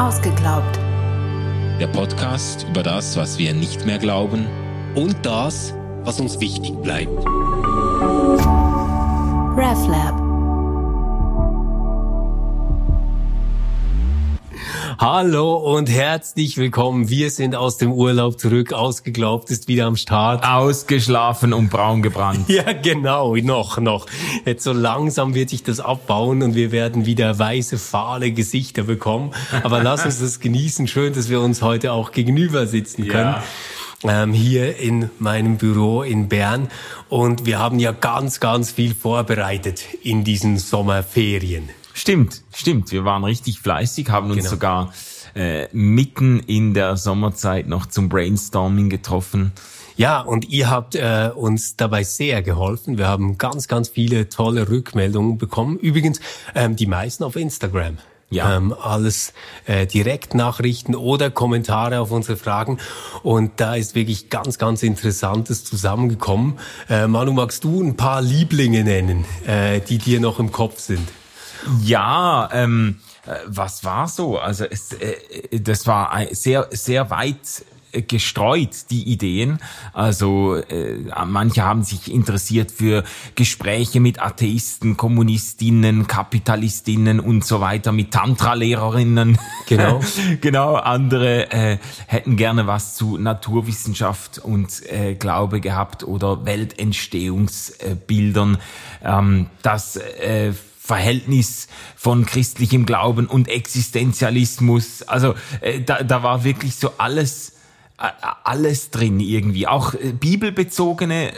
Ausgeglaubt. Der Podcast über das, was wir nicht mehr glauben und das, was uns wichtig bleibt. RefLab. Hallo und herzlich willkommen. Wir sind aus dem Urlaub zurück. Ausgeglaubt ist wieder am Start. Ausgeschlafen und braun gebrannt. Ja, genau. Noch. Jetzt so langsam wird sich das abbauen und wir werden wieder weiße, fahle Gesichter bekommen. Aber lass uns das genießen. Schön, dass wir uns heute auch gegenüber sitzen können. Ja. Hier in meinem Büro in Bern. Und wir haben ja ganz viel vorbereitet in diesen Sommerferien. Stimmt. Wir waren richtig fleißig, haben uns sogar mitten in der Sommerzeit noch zum Brainstorming getroffen. Ja, und ihr habt uns dabei sehr geholfen. Wir haben ganz viele tolle Rückmeldungen bekommen. Übrigens, die meisten auf Instagram. Ja. Alles Direktnachrichten oder Kommentare auf unsere Fragen. Und da ist wirklich ganz Interessantes zusammengekommen. Manu, magst du ein paar Lieblinge nennen, die dir noch im Kopf sind? Ja, was war so? Also das war sehr weit gestreut, die Ideen. Also manche haben sich interessiert für Gespräche mit Atheisten, Kommunistinnen, Kapitalistinnen und so weiter, mit Tantra-Lehrerinnen. Genau, andere hätten gerne was zu Naturwissenschaft und Glaube gehabt oder Weltentstehungsbildern. Das Verhältnis von christlichem Glauben und Existenzialismus. Also da war wirklich so alles drin irgendwie. Auch bibelbezogene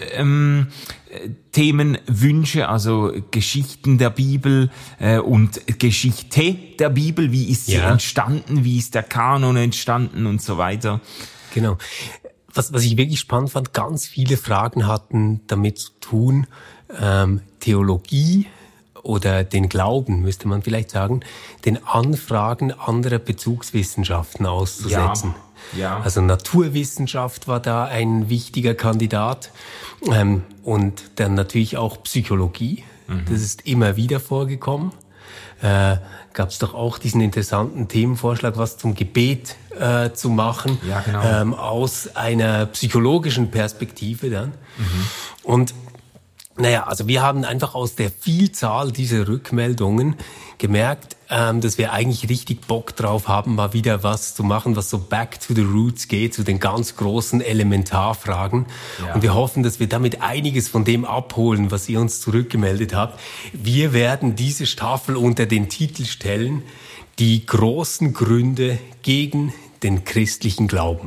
Themen, Wünsche, also Geschichten der Bibel und Geschichte der Bibel. Wie ist sie entstanden? Wie ist der Kanon entstanden und so weiter? Genau. Was ich wirklich spannend fand, ganz viele Fragen hatten damit zu tun, Theologie oder den Glauben, müsste man vielleicht sagen, den Anfragen anderer Bezugswissenschaften auszusetzen. Ja. Also Naturwissenschaft war da ein wichtiger Kandidat und dann natürlich auch Psychologie. Das ist immer wieder vorgekommen. Gab es doch auch diesen interessanten Themenvorschlag, was zum Gebet zu machen, aus einer psychologischen Perspektive dann. Und also wir haben einfach aus der Vielzahl dieser Rückmeldungen gemerkt, dass wir eigentlich richtig Bock drauf haben, mal wieder was zu machen, was so back to the roots geht, zu den ganz großen Elementarfragen. Ja. Und wir hoffen, dass wir damit einiges von dem abholen, was ihr uns zurückgemeldet habt. Wir werden diese Staffel unter den Titel stellen: Die großen Gründe gegen den christlichen Glauben.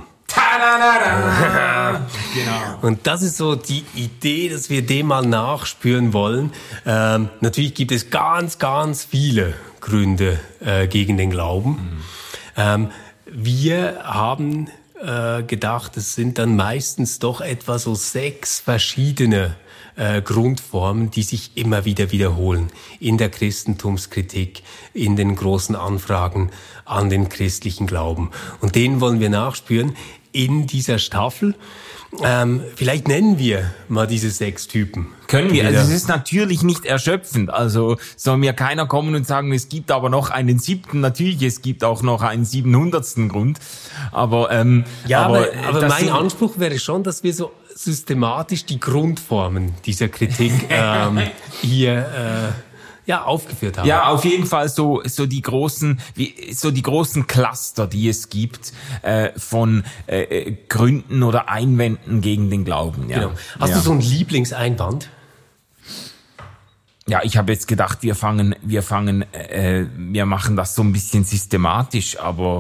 Genau. Und das ist so die Idee, dass wir dem mal nachspüren wollen. Natürlich gibt es ganz viele Gründe gegen den Glauben. Wir haben gedacht, es sind dann meistens doch etwa so 6 verschiedene Grundformen, die sich immer wieder wiederholen in der Christentumskritik, in den großen Anfragen an den christlichen Glauben. Und denen wollen wir nachspüren in dieser Staffel. Vielleicht nennen wir mal diese 6 Typen. Können wir. Also es ist natürlich nicht erschöpfend. Also soll mir keiner kommen und sagen, es gibt aber noch einen 7. Natürlich, es gibt auch noch einen 700. Grund. Aber mein Anspruch wäre schon, dass wir so systematisch die Grundformen dieser Kritik hier aufgeführt haben. Ja, auf jeden Fall so die großen Cluster, die es gibt von Gründen oder Einwänden gegen den Glauben. Ja. Genau. Hast du so einen Lieblingseinwand? Ja, ich habe jetzt gedacht, wir machen das so ein bisschen systematisch, aber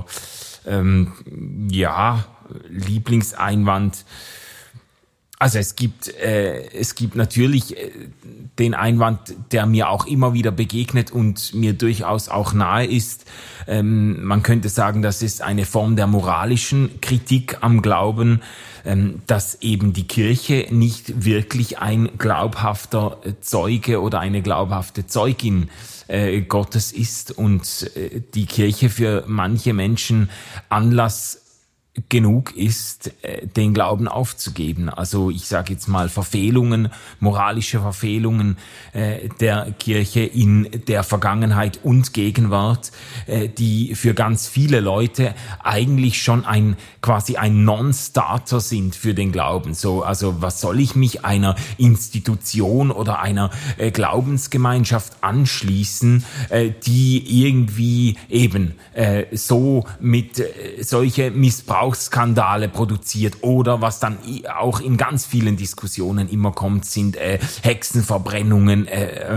Lieblingseinwand. Also es gibt natürlich den Einwand, der mir auch immer wieder begegnet und mir durchaus auch nahe ist. Man könnte sagen, das ist eine Form der moralischen Kritik am Glauben, dass eben die Kirche nicht wirklich ein glaubhafter Zeuge oder eine glaubhafte Zeugin Gottes ist und die Kirche für manche Menschen Anlass genug ist, den Glauben aufzugeben. Also ich sage jetzt mal Verfehlungen, moralische Verfehlungen der Kirche in der Vergangenheit und Gegenwart, die für ganz viele Leute eigentlich schon quasi ein Non-Starter sind für den Glauben. So, also was soll ich mich einer Institution oder einer Glaubensgemeinschaft anschließen, die irgendwie eben so mit solche Missbrauchsskandale produziert, oder was dann auch in ganz vielen Diskussionen immer kommt, sind Hexenverbrennungen,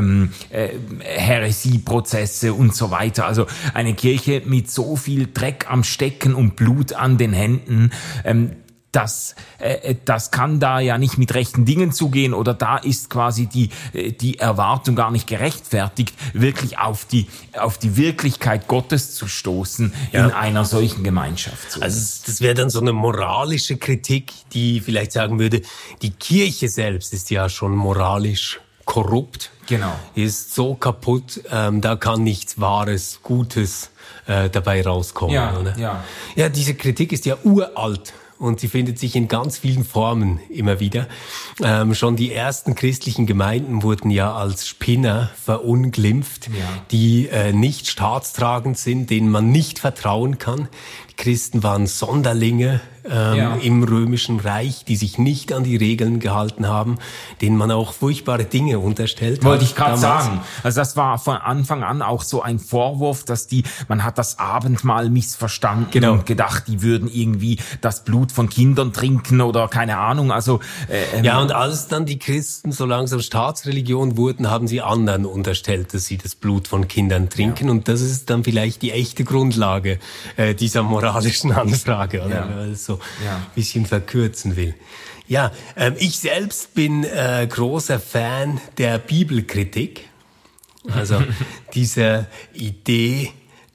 Häresieprozesse und so weiter. Also eine Kirche mit so viel Dreck am Stecken und Blut an den Händen, das kann da ja nicht mit rechten Dingen zugehen, oder da ist quasi die Erwartung gar nicht gerechtfertigt, wirklich auf die Wirklichkeit Gottes zu stoßen in einer solchen Gemeinschaft. So. Also das wäre dann so eine moralische Kritik, die vielleicht sagen würde, die Kirche selbst ist ja schon moralisch korrupt, genau, ist so kaputt, da kann nichts Wahres, Gutes dabei rauskommen. Ja, oder? Ja, diese Kritik ist ja uralt. Und sie findet sich in ganz vielen Formen immer wieder. Schon die ersten christlichen Gemeinden wurden ja als Spinner verunglimpft, die nicht staatstragend sind, denen man nicht vertrauen kann. Die Christen waren Sonderlinge im Römischen Reich, die sich nicht an die Regeln gehalten haben, denen man auch furchtbare Dinge unterstellt. Wollte ich gerade sagen. Also das war von Anfang an auch so ein Vorwurf, dass man hat das Abendmahl missverstanden und gedacht, die würden irgendwie das Blut von Kindern trinken oder keine Ahnung. Also und als dann die Christen so langsam Staatsreligion wurden, haben sie anderen unterstellt, dass sie das Blut von Kindern trinken. Und das ist dann vielleicht die echte Grundlage dieser moralischen Anfrage, oder? Wenn man das so ein bisschen verkürzen will. Ja, ich selbst bin großer Fan der Bibelkritik. Also diese Idee,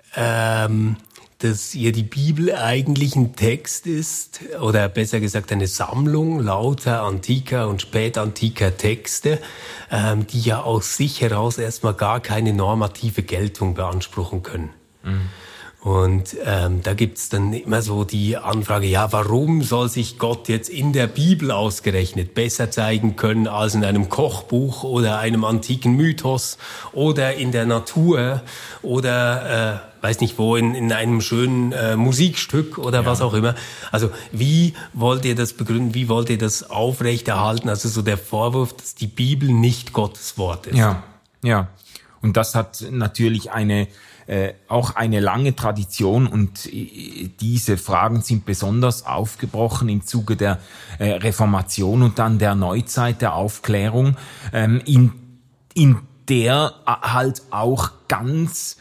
dass ja die Bibel eigentlich ein Text ist, oder besser gesagt eine Sammlung lauter antiker und spätantiker Texte, die ja aus sich heraus erstmal gar keine normative Geltung beanspruchen können. Und da gibt's dann immer so die Anfrage, warum soll sich Gott jetzt in der Bibel ausgerechnet besser zeigen können als in einem Kochbuch oder einem antiken Mythos oder in der Natur oder weiß nicht wo, in einem schönen Musikstück oder was auch immer. Also wie wollt ihr das begründen, wie wollt ihr das aufrechterhalten? Also so der Vorwurf, dass die Bibel nicht Gottes Wort ist. Ja. Und das hat natürlich auch eine lange Tradition, und diese Fragen sind besonders aufgebrochen im Zuge der Reformation und dann der Neuzeit, der Aufklärung, in der halt auch ganz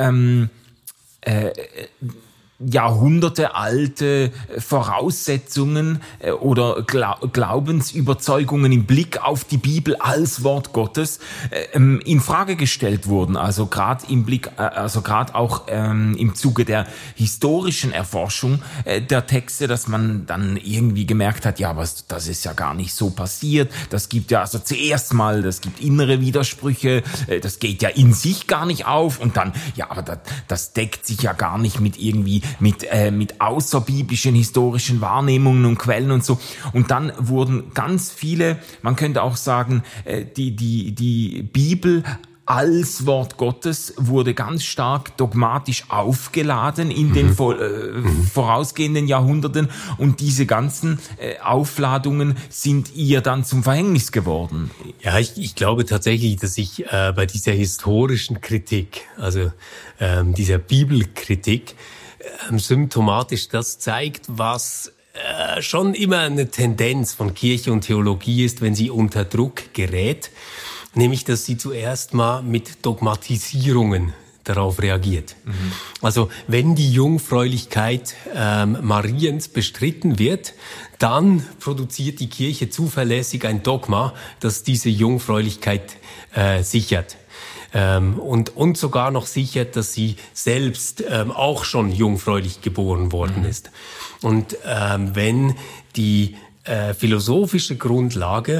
jahrhundertealte Voraussetzungen oder Glaubensüberzeugungen im Blick auf die Bibel als Wort Gottes in Frage gestellt wurden. Also gerade auch im Zuge der historischen Erforschung der Texte, dass man dann irgendwie gemerkt hat, das ist ja gar nicht so passiert. Das gibt das gibt innere Widersprüche, das geht ja in sich gar nicht auf, und dann, aber das deckt sich ja gar nicht mit außerbiblischen historischen Wahrnehmungen und Quellen und so. Und dann wurden ganz viele, man könnte auch sagen, die Bibel als Wort Gottes wurde ganz stark dogmatisch aufgeladen in den vorausgehenden Jahrhunderten, und diese ganzen Aufladungen sind ihr dann zum Verhängnis geworden. Ja, ich glaube tatsächlich, dass ich bei dieser historischen Kritik, also dieser Bibelkritik, symptomatisch das zeigt, was schon immer eine Tendenz von Kirche und Theologie ist, wenn sie unter Druck gerät, nämlich dass sie zuerst mal mit Dogmatisierungen darauf reagiert. Also wenn die Jungfräulichkeit Mariens bestritten wird, dann produziert die Kirche zuverlässig ein Dogma, das diese Jungfräulichkeit sichert. Und sogar noch sichert, dass sie selbst auch schon jungfräulich geboren worden ist. Und wenn die philosophische Grundlage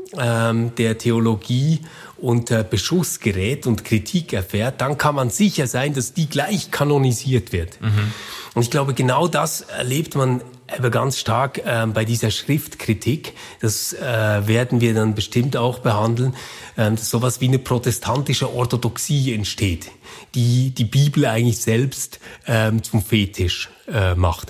der Theologie unter Beschuss gerät und Kritik erfährt, dann kann man sicher sein, dass die gleich kanonisiert wird. Und ich glaube, genau das erlebt man aber ganz stark bei dieser Schriftkritik. Das werden wir dann bestimmt auch behandeln, dass sowas wie eine protestantische Orthodoxie entsteht, die die Bibel eigentlich selbst zum Fetisch macht.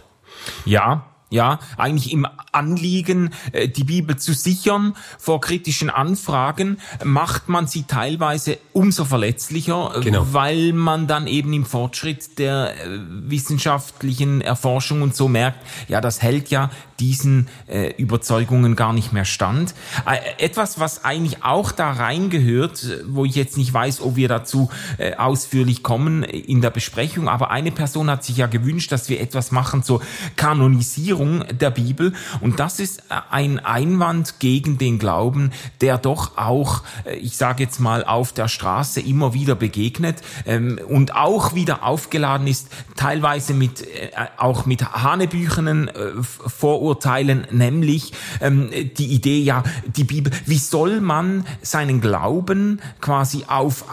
Ja, eigentlich im Anliegen, die Bibel zu sichern vor kritischen Anfragen, macht man sie teilweise umso verletzlicher, weil man dann eben im Fortschritt der wissenschaftlichen Erforschung und so merkt, ja, das hält ja diesen Überzeugungen gar nicht mehr stand. Etwas, was eigentlich auch da reingehört, wo ich jetzt nicht weiß, ob wir dazu ausführlich kommen in der Besprechung, aber eine Person hat sich ja gewünscht, dass wir etwas machen zur Kanonisierung der Bibel, und das ist ein Einwand gegen den Glauben, der doch auch, ich sage jetzt mal, auf der Straße immer wieder begegnet und auch wieder aufgeladen ist, teilweise auch mit hanebüchenen Vorurteilen, nämlich die Idee, ja, die Bibel, wie soll man seinen Glauben quasi auf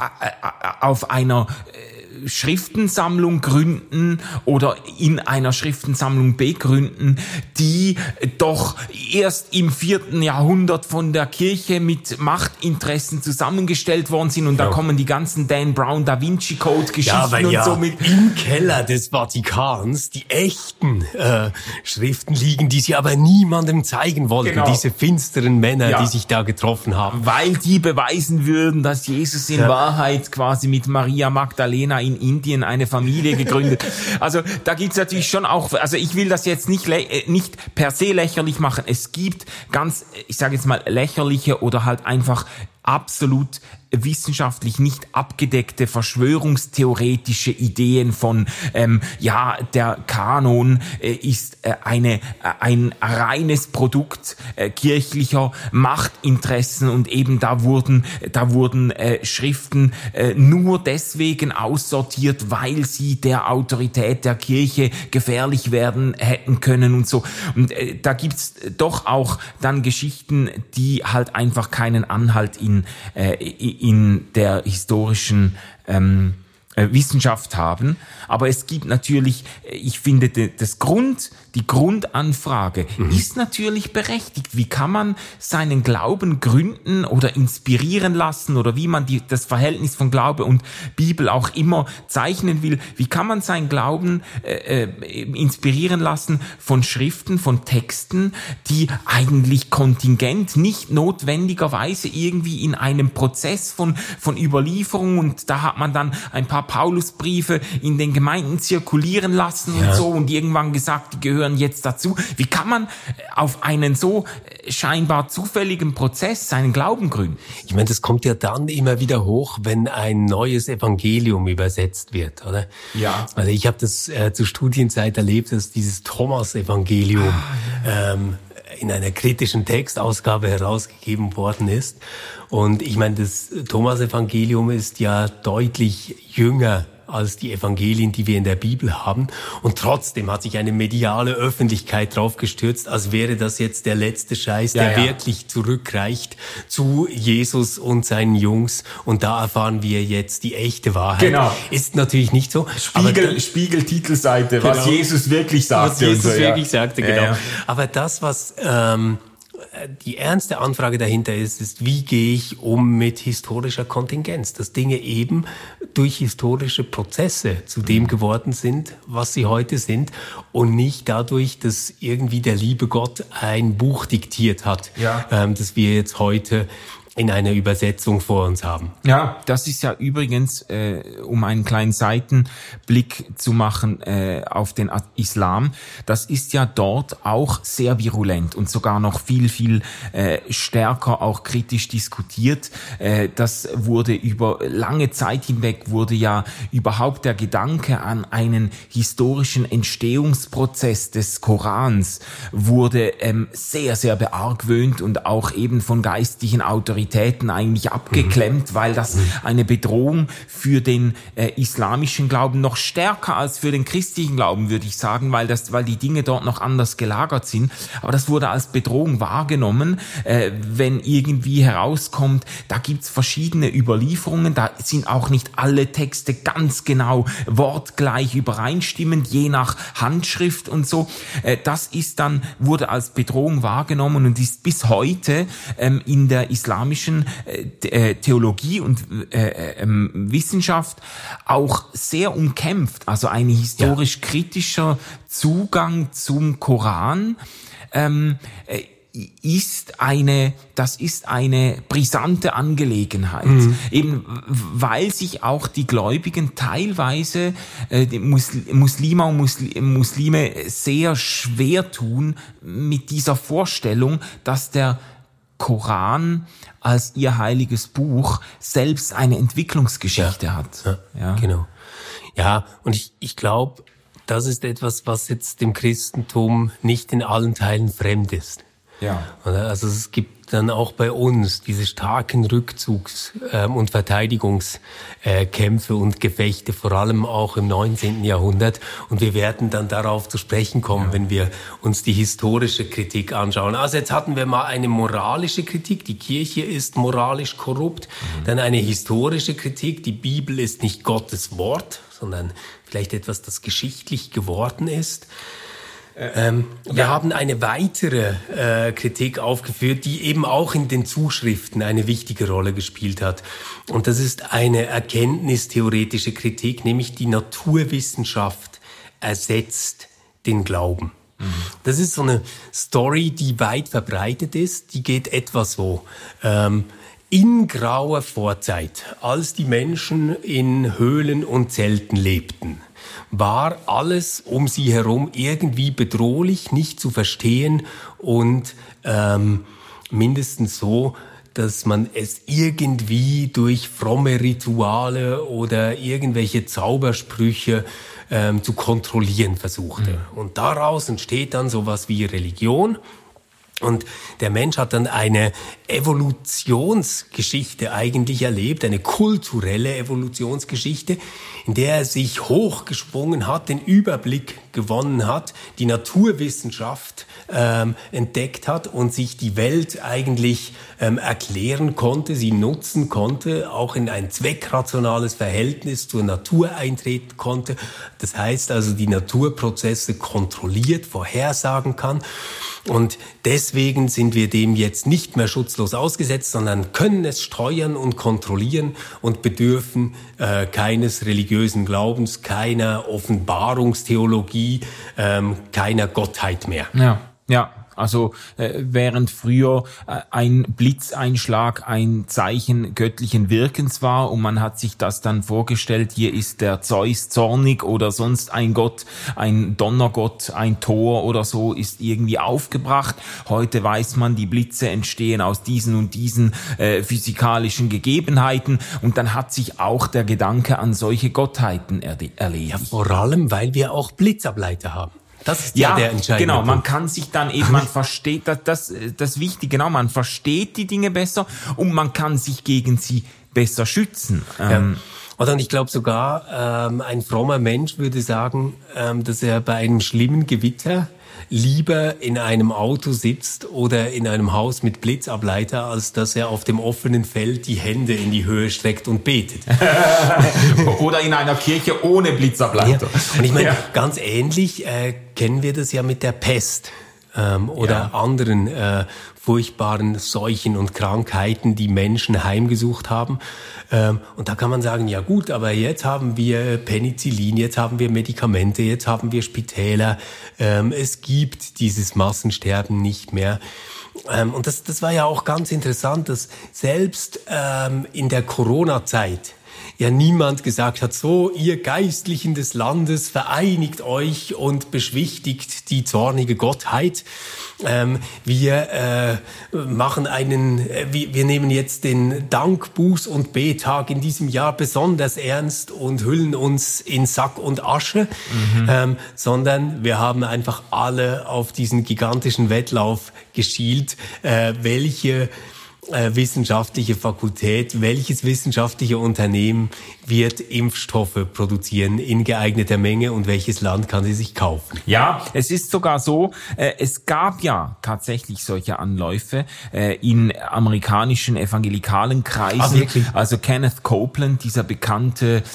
einer Schriftensammlung gründen oder in einer Schriftensammlung begründen, die doch erst im 4. Jahrhundert von der Kirche mit Machtinteressen zusammengestellt worden sind, und da kommen die ganzen Dan Brown, Da Vinci Code Geschichten und so mit. Im Keller des Vatikans die echten Schriften liegen, die sie aber niemandem zeigen wollten, diese finsteren Männer, die sich da getroffen haben. Weil die beweisen würden, dass Jesus in Wahrheit quasi mit Maria Magdalena in Indien eine Familie gegründet. Also da gibt's natürlich schon auch, also ich will das jetzt nicht per se lächerlich machen. Es gibt ganz, ich sage jetzt mal, lächerliche oder halt einfach absolut wissenschaftlich nicht abgedeckte verschwörungstheoretische Ideen von, der Kanon ist ein reines Produkt kirchlicher Machtinteressen, und eben da wurden Schriften nur deswegen aussortiert, weil sie der Autorität der Kirche gefährlich werden hätten können und so. Und da gibt's doch auch dann Geschichten, die halt einfach keinen Anhalt in der historischen Wissenschaft haben. Aber es gibt natürlich, ich finde, die Grundanfrage ist natürlich berechtigt. Wie kann man seinen Glauben gründen oder inspirieren lassen, oder wie man das Verhältnis von Glaube und Bibel auch immer zeichnen will? Wie kann man seinen Glauben inspirieren lassen von Schriften, von Texten, die eigentlich kontingent, nicht notwendigerweise irgendwie in einem Prozess von Überlieferung, und da hat man dann ein paar Paulusbriefe in den Gemeinden zirkulieren lassen und so, und irgendwann gesagt, die gehören jetzt dazu. Wie kann man auf einen so scheinbar zufälligen Prozess seinen Glauben gründen? Ich meine, das kommt ja dann immer wieder hoch, wenn ein neues Evangelium übersetzt wird, oder? Ja. Also ich habe das zur Studienzeit erlebt, dass dieses Thomas-Evangelium in einer kritischen Textausgabe herausgegeben worden ist. Und ich meine, das Thomas-Evangelium ist ja deutlich jünger als die Evangelien, die wir in der Bibel haben. Und trotzdem hat sich eine mediale Öffentlichkeit drauf gestürzt, als wäre das jetzt der letzte Scheiß, der wirklich zurückreicht zu Jesus und seinen Jungs. Und da erfahren wir jetzt die echte Wahrheit. Genau. Ist natürlich nicht so. Spiegel-Titelseite, was Jesus wirklich sagte. Was Jesus wirklich sagte, genau. Ja. Aber das, was die ernste Anfrage dahinter ist, wie gehe ich um mit historischer Kontingenz? Dass Dinge eben durch historische Prozesse zu dem geworden sind, was sie heute sind, und nicht dadurch, dass irgendwie der liebe Gott ein Buch diktiert hat, das wir jetzt heute in einer Übersetzung vor uns haben. Ja, das ist ja übrigens, um einen kleinen Seitenblick zu machen auf den Islam, das ist ja dort auch sehr virulent und sogar noch viel, viel stärker auch kritisch diskutiert. Das wurde über lange Zeit hinweg, wurde ja überhaupt der Gedanke an einen historischen Entstehungsprozess des Korans wurde sehr, sehr beargwöhnt und auch eben von geistlichen Autoritäten Autoritäten eigentlich abgeklemmt, weil das eine Bedrohung für den islamischen Glauben noch stärker als für den christlichen Glauben, würde ich sagen, weil die Dinge dort noch anders gelagert sind. Aber das wurde als Bedrohung wahrgenommen, wenn irgendwie herauskommt, da gibt's verschiedene Überlieferungen, da sind auch nicht alle Texte ganz genau wortgleich übereinstimmend, je nach Handschrift und so. Das wurde als Bedrohung wahrgenommen und ist bis heute in der islamischen Theologie und Wissenschaft auch sehr umkämpft. Also ein historisch kritischer Zugang zum Koran das ist eine brisante Angelegenheit. Eben weil sich auch die Gläubigen teilweise, die Muslime und Muslime sehr schwer tun mit dieser Vorstellung, dass der Koran als ihr heiliges Buch selbst eine Entwicklungsgeschichte hat. Ja, genau. Ja, und ich glaube, das ist etwas, was jetzt dem Christentum nicht in allen Teilen fremd ist. Ja. Also es gibt dann auch bei uns diese starken Rückzugs- und Verteidigungskämpfe und Gefechte, vor allem auch im 19. Jahrhundert. Und wir werden dann darauf zu sprechen kommen, wenn wir uns die historische Kritik anschauen. Also jetzt hatten wir mal eine moralische Kritik, die Kirche ist moralisch korrupt. Dann eine historische Kritik, die Bibel ist nicht Gottes Wort, sondern vielleicht etwas, das geschichtlich geworden ist. Wir haben eine weitere Kritik aufgeführt, die eben auch in den Zuschriften eine wichtige Rolle gespielt hat. Und das ist eine erkenntnistheoretische Kritik, nämlich die Naturwissenschaft ersetzt den Glauben. Das ist so eine Story, die weit verbreitet ist. Die geht etwa so. In grauer Vorzeit, als die Menschen in Höhlen und Zelten lebten, war alles um sie herum irgendwie bedrohlich, nicht zu verstehen und mindestens so, dass man es irgendwie durch fromme Rituale oder irgendwelche Zaubersprüche zu kontrollieren versuchte. Und daraus entsteht dann sowas wie Religion. Und der Mensch hat dann eine Evolutionsgeschichte eigentlich erlebt, eine kulturelle Evolutionsgeschichte, in der er sich hochgeschwungen hat, den Überblick gewonnen hat, die Naturwissenschaft entdeckt hat und sich die Welt eigentlich erklären konnte, sie nutzen konnte, auch in ein zweckrationales Verhältnis zur Natur eintreten konnte. Das heißt also, die Naturprozesse kontrolliert, vorhersagen kann. Und deswegen sind wir dem jetzt nicht mehr schutzlos ausgesetzt, sondern können es steuern und kontrollieren und bedürfen keines religiösen Glaubens, keiner Offenbarungstheologie, keiner Gottheit mehr. Ja. Also während früher ein Blitzeinschlag ein Zeichen göttlichen Wirkens war und man hat sich das dann vorgestellt, hier ist der Zeus zornig oder sonst ein Gott, ein Donnergott, ein Thor oder so ist irgendwie aufgebracht. Heute weiß man, die Blitze entstehen aus diesen und diesen physikalischen Gegebenheiten und dann hat sich auch der Gedanke an solche Gottheiten erledigt. Ja, vor allem, weil wir auch Blitzableiter haben. Das ist ja der entscheidende genau. Punkt. Man kann sich dann eben, man versteht das Wichtige, genau, man versteht die Dinge besser und man kann sich gegen sie besser schützen. Und ich glaube sogar, ein frommer Mensch würde sagen, dass er bei einem schlimmen Gewitter lieber in einem Auto sitzt oder in einem Haus mit Blitzableiter, als dass er auf dem offenen Feld die Hände in die Höhe streckt und betet. Oder in einer Kirche ohne Blitzableiter. Ja. Und ich meine, ganz ähnlich kennen wir das ja mit der Pest oder anderen furchtbaren Seuchen und Krankheiten, die Menschen heimgesucht haben. Und da kann man sagen, ja gut, aber jetzt haben wir Penicillin, jetzt haben wir Medikamente, jetzt haben wir Spitäler. Es gibt dieses Massensterben nicht mehr. Und das war ja auch ganz interessant, dass selbst in der Corona-Zeit ja niemand gesagt hat, so, ihr Geistlichen des Landes, vereinigt euch und beschwichtigt die zornige Gottheit. Wir nehmen jetzt den Dank-, Buß- und Bettag in diesem Jahr besonders ernst und hüllen uns in Sack und Asche, sondern wir haben einfach alle auf diesen gigantischen Wettlauf geschielt, welche wissenschaftliche Fakultät, welches wissenschaftliche Unternehmen wird Impfstoffe produzieren in geeigneter Menge und welches Land kann sie sich kaufen? Ja, es ist sogar so, es gab ja tatsächlich solche Anläufe in amerikanischen evangelikalen Kreisen. Also Kenneth Copeland, dieser bekannte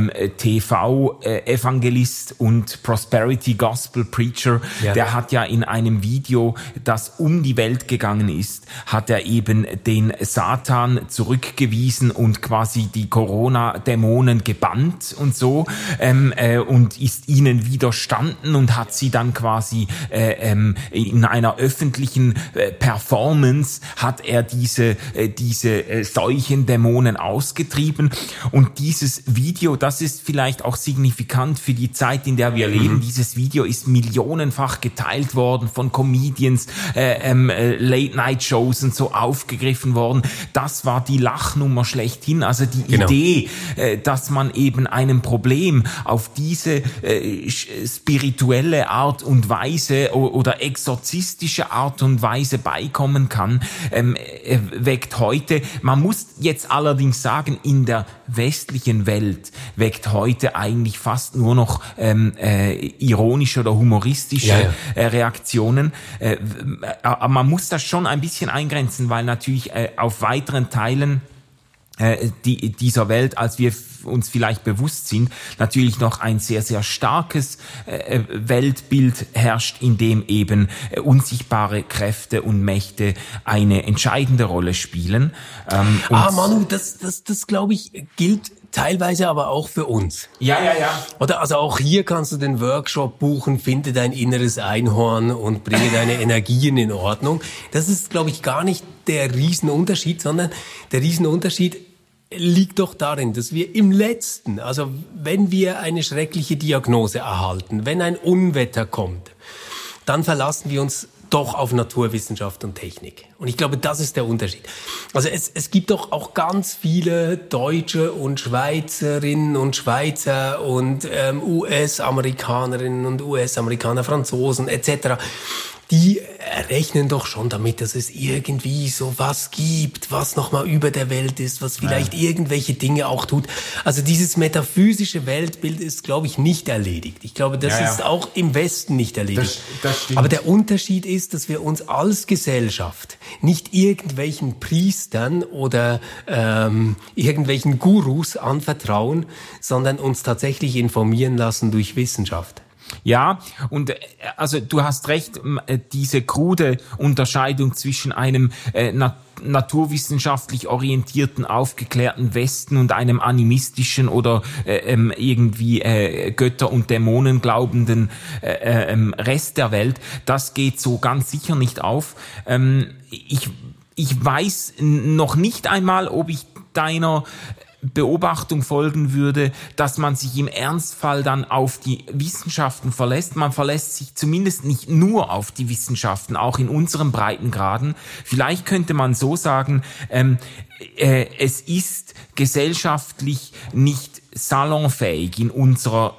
TV-Evangelist und Prosperity Gospel Preacher, der hat ja in einem Video, das um die Welt gegangen ist, hat er eben den Satan zurückgewiesen und quasi die Corona-Dämonen gebannt und so und ist ihnen widerstanden und hat sie dann quasi in einer öffentlichen Performance hat er diese Seuchendämonen ausgetrieben. Und dieses Video, das ist vielleicht auch signifikant für die Zeit, in der wir leben. Dieses Video ist millionenfach geteilt worden von Comedians, Late-Night-Shows und so aufgegriffen worden. Das war die Lachnummer schlechthin. Also die Idee, dass man eben einem Problem auf diese spirituelle Art und Weise oder exorzistische Art und Weise beikommen kann, weckt heute, man muss jetzt allerdings sagen, in der westlichen Welt weckt heute eigentlich fast nur noch ironische oder humoristische Reaktionen. Aber man muss das schon ein bisschen eingrenzen, weil natürlich auf weiteren Teilen dieser Welt, als wir uns vielleicht bewusst sind, natürlich noch ein sehr, sehr starkes Weltbild herrscht, in dem eben unsichtbare Kräfte und Mächte eine entscheidende Rolle spielen. Manu, das glaube ich, gilt teilweise aber auch für uns. Ja. Oder also auch hier kannst du den Workshop buchen, finde dein inneres Einhorn und bringe deine Energien in Ordnung. Das ist, glaube ich, gar nicht der Riesenunterschied, sondern der Riesenunterschied liegt doch darin, dass wir im Letzten, also wenn wir eine schreckliche Diagnose erhalten, wenn ein Unwetter kommt, dann verlassen wir uns doch auf Naturwissenschaft und Technik. Und ich glaube, das ist der Unterschied. Also es gibt doch auch ganz viele Deutsche und Schweizerinnen und Schweizer und US-Amerikanerinnen und US-Amerikaner, Franzosen etc., die rechnen doch schon damit, dass es irgendwie so was gibt, was nochmal über der Welt ist, was vielleicht irgendwelche Dinge auch tut. Also dieses metaphysische Weltbild ist, glaube ich, nicht erledigt. Ich glaube, das ist auch im Westen nicht erledigt. Das stimmt. Aber der Unterschied ist, dass wir uns als Gesellschaft nicht irgendwelchen Priestern oder irgendwelchen Gurus anvertrauen, sondern uns tatsächlich informieren lassen durch Wissenschaft. Ja, und also du hast recht, diese krude Unterscheidung zwischen einem naturwissenschaftlich orientierten, aufgeklärten Westen und einem animistischen oder irgendwie Götter- und Dämonen glaubenden Rest der Welt, das geht so ganz sicher nicht auf. Ich weiß noch nicht einmal, ob ich deiner Beobachtung folgen würde, dass man sich im Ernstfall dann auf die Wissenschaften verlässt. Man verlässt sich zumindest nicht nur auf die Wissenschaften, auch in unseren Breitengraden. Vielleicht könnte man so sagen, es ist gesellschaftlich nicht salonfähig in unserer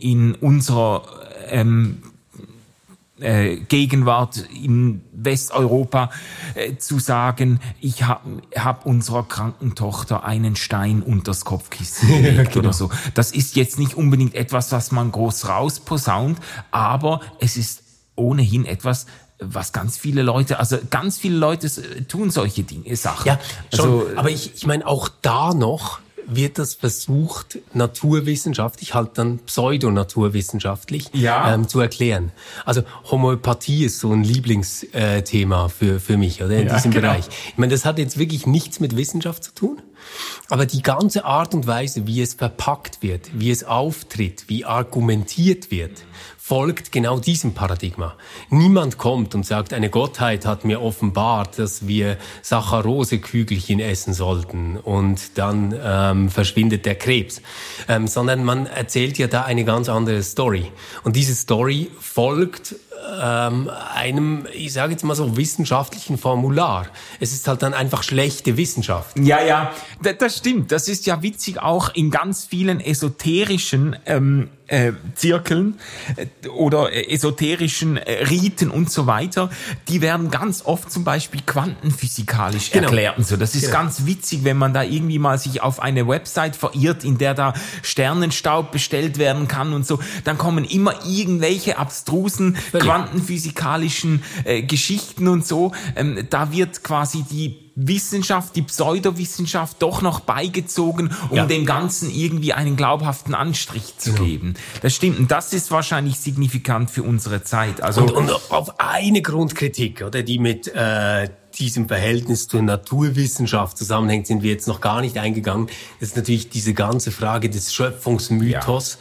Gegenwart in Westeuropa zu sagen, ich hab unserer kranken Tochter einen Stein unters Kopfkissen gelegt oder so. Das ist jetzt nicht unbedingt etwas, was man groß rausposaunt, aber es ist ohnehin etwas, was ganz viele Leute tun solche Sachen. Ja, schon, also, aber ich meine, auch da noch wird das versucht, naturwissenschaftlich, halt dann pseudonaturwissenschaftlich zu erklären. Also Homöopathie ist so ein Lieblingsthema für mich, oder in diesem Bereich. Ich meine, das hat jetzt wirklich nichts mit Wissenschaft zu tun, aber die ganze Art und Weise, wie es verpackt wird, wie es auftritt, wie argumentiert wird, folgt genau diesem Paradigma. Niemand kommt und sagt, eine Gottheit hat mir offenbart, dass wir Saccharose-Kügelchen essen sollten und dann verschwindet der Krebs. Sondern man erzählt ja da eine ganz andere Story. Und diese Story folgt einem, ich sage jetzt mal so, wissenschaftlichen Formular. Es ist halt dann einfach schlechte Wissenschaft. Ja, das stimmt. Das ist ja witzig auch in ganz vielen esoterischen Zirkeln oder esoterischen Riten und so weiter, die werden ganz oft zum Beispiel quantenphysikalisch erklärt und so. Das ist ganz witzig, wenn man da irgendwie mal sich auf eine Website verirrt, in der da Sternenstaub bestellt werden kann und so, dann kommen immer irgendwelche abstrusen quantenphysikalischen Geschichten und so. Da wird quasi die Wissenschaft, die Pseudowissenschaft doch noch beigezogen, um dem Ganzen irgendwie einen glaubhaften Anstrich zu geben. Das stimmt. Und das ist wahrscheinlich signifikant für unsere Zeit. Also und auf eine Grundkritik, oder, die mit diesem Verhältnis zur Naturwissenschaft zusammenhängt, sind wir jetzt noch gar nicht eingegangen. Das ist natürlich diese ganze Frage des Schöpfungsmythos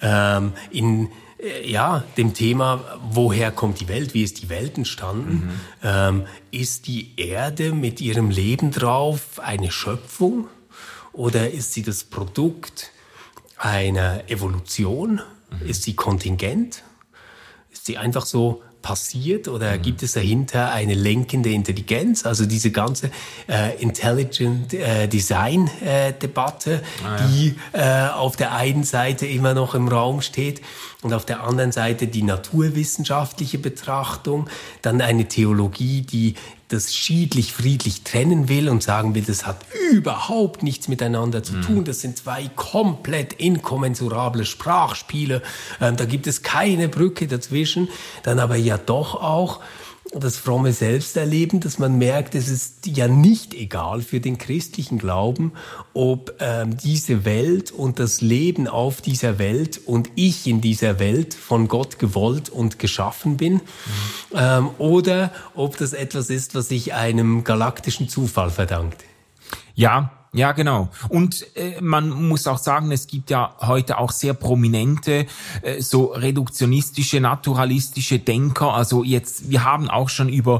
in dem Thema, woher kommt die Welt, wie ist die Welt entstanden? Ist die Erde mit ihrem Leben drauf eine Schöpfung oder ist sie das Produkt einer Evolution? Ist sie kontingent? Ist sie einfach so passiert oder gibt es dahinter eine lenkende Intelligenz? Also diese ganze Intelligent Design Debatte, die auf der einen Seite immer noch im Raum steht und auf der anderen Seite die naturwissenschaftliche Betrachtung, dann eine Theologie, die das schiedlich-friedlich trennen will und sagen will, das hat überhaupt nichts miteinander zu tun. Das sind zwei komplett inkommensurable Sprachspiele. Da gibt es keine Brücke dazwischen. Dann aber ja doch auch das fromme Selbsterleben, dass man merkt, es ist ja nicht egal für den christlichen Glauben, ob diese Welt und das Leben auf dieser Welt und ich in dieser Welt von Gott gewollt und geschaffen bin, oder ob das etwas ist, was sich einem galaktischen Zufall verdankt. Ja, genau. Und man muss auch sagen, es gibt ja heute auch sehr prominente, so reduktionistische, naturalistische Denker. Also jetzt, wir haben auch schon über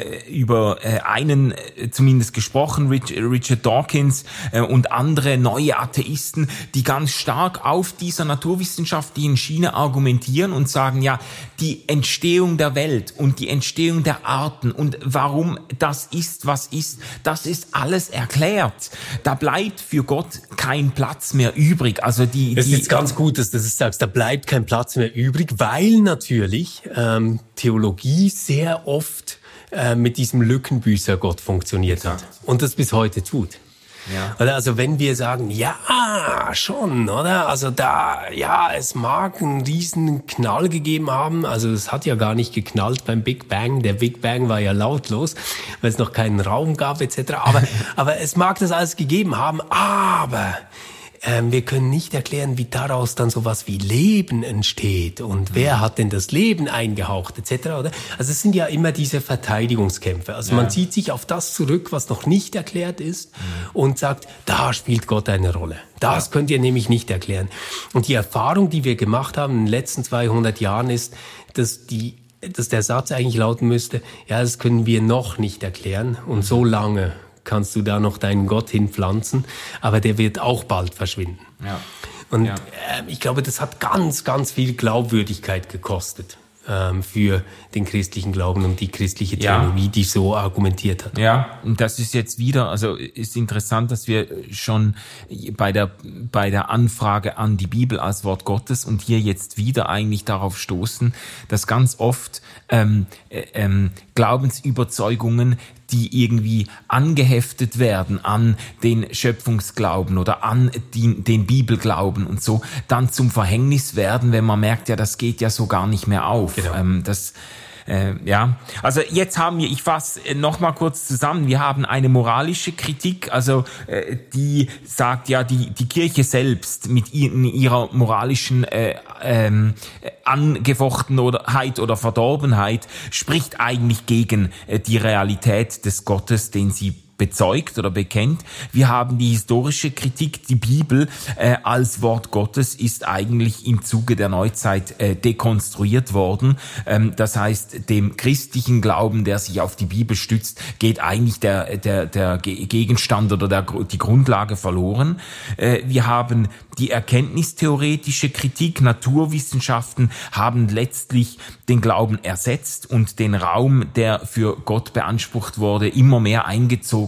einen zumindest gesprochen, Richard Dawkins und andere neue Atheisten, die ganz stark auf dieser naturwissenschaftlichen Schiene argumentieren und sagen, ja, die Entstehung der Welt und die Entstehung der Arten und warum das ist, was ist, das ist alles erklärt. Da bleibt für Gott kein Platz mehr übrig. Also das ist jetzt ganz gut, dass du das sagst. Da bleibt kein Platz mehr übrig, weil natürlich Theologie sehr oft mit diesem Lückenbüßer-Gott funktioniert hat und das bis heute tut. Ja. Oder also wenn wir sagen, ja, schon, oder? Also es mag einen riesen Knall gegeben haben. Also es hat ja gar nicht geknallt beim Big Bang. Der Big Bang war ja lautlos, weil es noch keinen Raum gab etc. Aber es mag das alles gegeben haben, aber wir können nicht erklären, wie daraus dann sowas wie Leben entsteht und wer hat denn das Leben eingehaucht etc. Oder? Also es sind ja immer diese Verteidigungskämpfe. Also man zieht sich auf das zurück, was noch nicht erklärt ist und sagt, da spielt Gott eine Rolle. Das könnt ihr nämlich nicht erklären. Und die Erfahrung, die wir gemacht haben in den letzten 200 Jahren ist, dass der Satz eigentlich lauten müsste, ja, das können wir noch nicht erklären und so lange kannst du da noch deinen Gott hinpflanzen, aber der wird auch bald verschwinden. Ja. Und ich glaube, das hat ganz, ganz viel Glaubwürdigkeit gekostet für den christlichen Glauben und die christliche Theologie, die so argumentiert hat. Ja, und das ist jetzt wieder, also ist interessant, dass wir schon bei der Anfrage an die Bibel als Wort Gottes und hier jetzt wieder eigentlich darauf stoßen, dass ganz oft Glaubensüberzeugungen, die irgendwie angeheftet werden an den Schöpfungsglauben oder an den Bibelglauben und so, dann zum Verhängnis werden, wenn man merkt, ja, das geht ja so gar nicht mehr auf. Genau. Also jetzt haben wir, ich fasse noch mal kurz zusammen, wir haben eine moralische Kritik, also die sagt ja, die Kirche selbst mit ihrer moralischen Angefochtenheit oder Verdorbenheit spricht eigentlich gegen die Realität des Gottes, den sie bezeugt oder bekennt. Wir haben die historische Kritik, die Bibel als Wort Gottes ist eigentlich im Zuge der Neuzeit dekonstruiert worden. Das heißt, dem christlichen Glauben, der sich auf die Bibel stützt, geht eigentlich der Gegenstand oder die Grundlage verloren. Wir haben die erkenntnistheoretische Kritik, Naturwissenschaften haben letztlich den Glauben ersetzt und den Raum, der für Gott beansprucht wurde, immer mehr eingezogen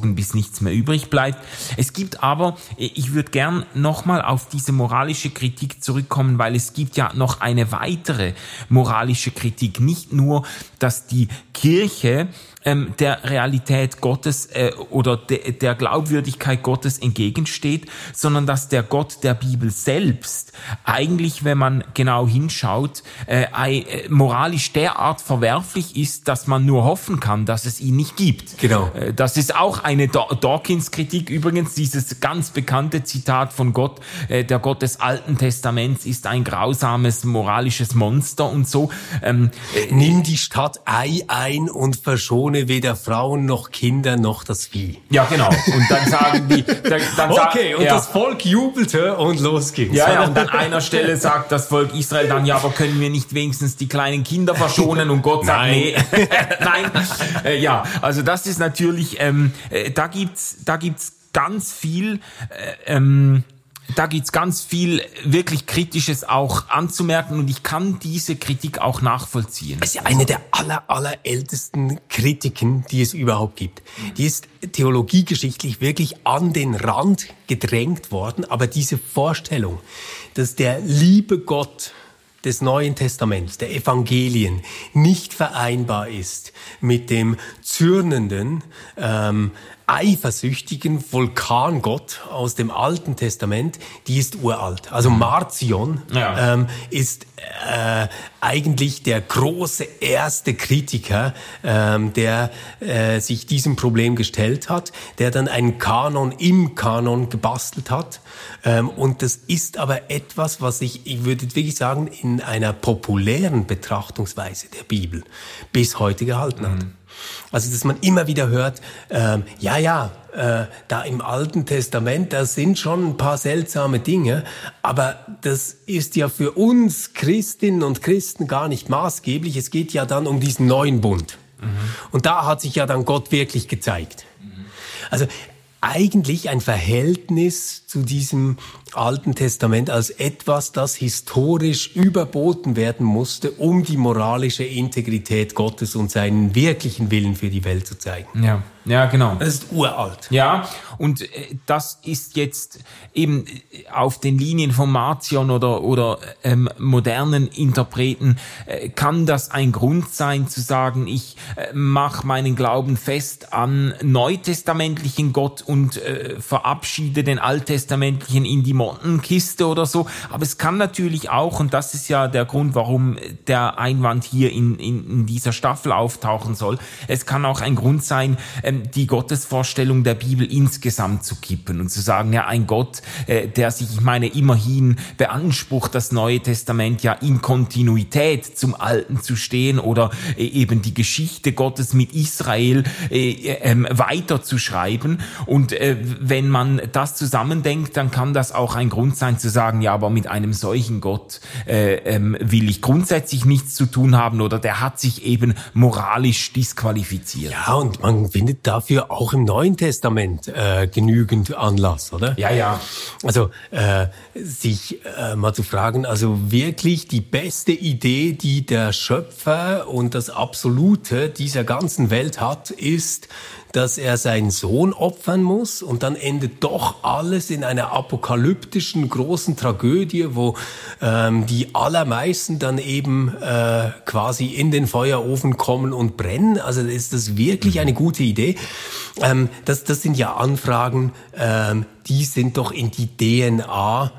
aufgesogen, bis nichts mehr übrig bleibt. Es gibt aber, ich würde gern nochmal auf diese moralische Kritik zurückkommen, weil es gibt ja noch eine weitere moralische Kritik. Nicht nur, dass die Kirche der Realität Gottes oder der Glaubwürdigkeit Gottes entgegensteht, sondern dass der Gott der Bibel selbst eigentlich, wenn man genau hinschaut, moralisch derart verwerflich ist, dass man nur hoffen kann, dass es ihn nicht gibt. Genau. Das ist auch eine Dawkins-Kritik übrigens, dieses ganz bekannte Zitat von Gott, der Gott des Alten Testaments ist ein grausames moralisches Monster und so. Nimm die Stadt Ai ein und verschone weder Frauen noch Kinder noch das Vieh. Ja, genau. Und dann sagen die... Das Volk jubelte und los ging's. Ja, und an einer Stelle sagt das Volk Israel dann, ja, aber können wir nicht wenigstens die kleinen Kinder verschonen? Und Gott sagt, nee. Nein. Ja, also das ist natürlich... Da gibt's ganz viel... Da gibt's ganz viel wirklich Kritisches auch anzumerken und ich kann diese Kritik auch nachvollziehen. Das ist ja eine der allerältesten Kritiken, die es überhaupt gibt. Die ist theologiegeschichtlich wirklich an den Rand gedrängt worden, aber diese Vorstellung, dass der liebe Gott des Neuen Testaments, der Evangelien, nicht vereinbar ist mit dem zürnenden, eifersüchtigen Vulkangott aus dem Alten Testament, die ist uralt. Also Marcion ist eigentlich der große erste Kritiker, der sich diesem Problem gestellt hat, der dann einen Kanon im Kanon gebastelt hat. Und das ist aber etwas, was ich würde wirklich sagen, in einer populären Betrachtungsweise der Bibel bis heute gehalten hat. Also, dass man immer wieder hört, da im Alten Testament, da sind schon ein paar seltsame Dinge, aber das ist ja für uns Christinnen und Christen gar nicht maßgeblich. Es geht ja dann um diesen neuen Bund. Und da hat sich ja dann Gott wirklich gezeigt. Also, eigentlich ein Verhältnis zu diesem Alten Testament als etwas, das historisch überboten werden musste, um die moralische Integrität Gottes und seinen wirklichen Willen für die Welt zu zeigen. Ja, genau. Das ist uralt. Ja, und das ist jetzt eben auf den Linien von Marcion oder modernen Interpreten, kann das ein Grund sein zu sagen, ich mache meinen Glauben fest an neutestamentlichen Gott und verabschiede den alttestamentlichen in die Mottenkiste oder so. Aber es kann natürlich auch, und das ist ja der Grund, warum der Einwand hier in dieser Staffel auftauchen soll, es kann auch ein Grund sein, die Gottesvorstellung der Bibel insgesamt zu kippen und zu sagen, ja, ein Gott, der sich, ich meine, immerhin beansprucht, das Neue Testament ja in Kontinuität zum Alten zu stehen oder eben die Geschichte Gottes mit Israel weiterzuschreiben. Und wenn man das zusammendenkt, dann kann das auch ein Grund sein zu sagen, ja, aber mit einem solchen Gott will ich grundsätzlich nichts zu tun haben oder der hat sich eben moralisch disqualifiziert. Ja, und man findet dafür auch im Neuen Testament genügend Anlass, oder? Ja. Also sich mal zu fragen, also wirklich die beste Idee, die der Schöpfer und das Absolute dieser ganzen Welt hat, ist, dass er seinen Sohn opfern muss und dann endet doch alles in einer apokalyptischen großen Tragödie, wo die allermeisten dann eben quasi in den Feuerofen kommen und brennen. Also ist das wirklich eine gute Idee? Das sind ja Anfragen, die sind doch in die DNA